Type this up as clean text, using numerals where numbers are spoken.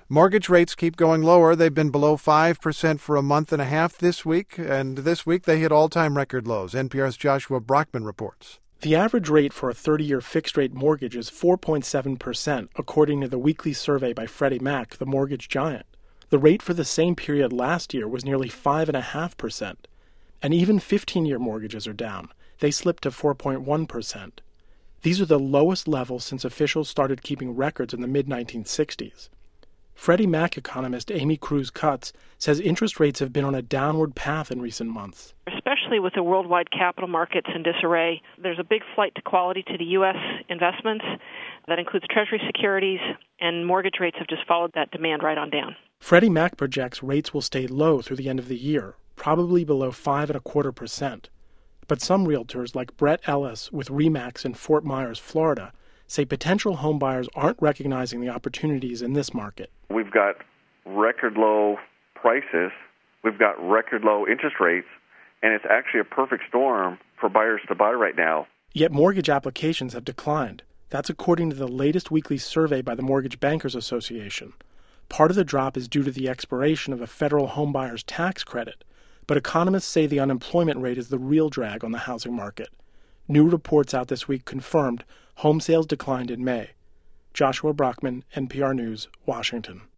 Mortgage rates keep going lower. They've been below 5% for a month and a half this week, and this week they hit all-time record lows. NPR's Joshua Brockman reports. The average rate for a 30-year fixed-rate mortgage is 4.7%, according to the weekly survey by Freddie Mac, the mortgage giant. The rate for the same period last year was nearly 5.5%. And even 15-year mortgages are down. They slipped to 4.1%. These are the lowest levels since officials started keeping records in the mid-1960s. Freddie Mac economist Amy Cruz Cutts says interest rates have been on a downward path in recent months. Especially with the worldwide capital markets in disarray, there's a big flight to quality to the U.S. investments. That includes Treasury securities, and mortgage rates have just followed that demand right on down. Freddie Mac projects rates will stay low through the end of the year, probably below 5.25%. But some realtors, like Brett Ellis with RE/MAX in Fort Myers, Florida, say potential homebuyers aren't recognizing the opportunities in this market. We've got record low prices, we've got record low interest rates, and it's actually a perfect storm for buyers to buy right now. Yet mortgage applications have declined. That's according to the latest weekly survey by the Mortgage Bankers Association. Part of the drop is due to the expiration of a federal homebuyers tax credit, but economists say the unemployment rate is the real drag on the housing market. New reports out this week confirmed home sales declined in May. Joshua Brockman, NPR News, Washington.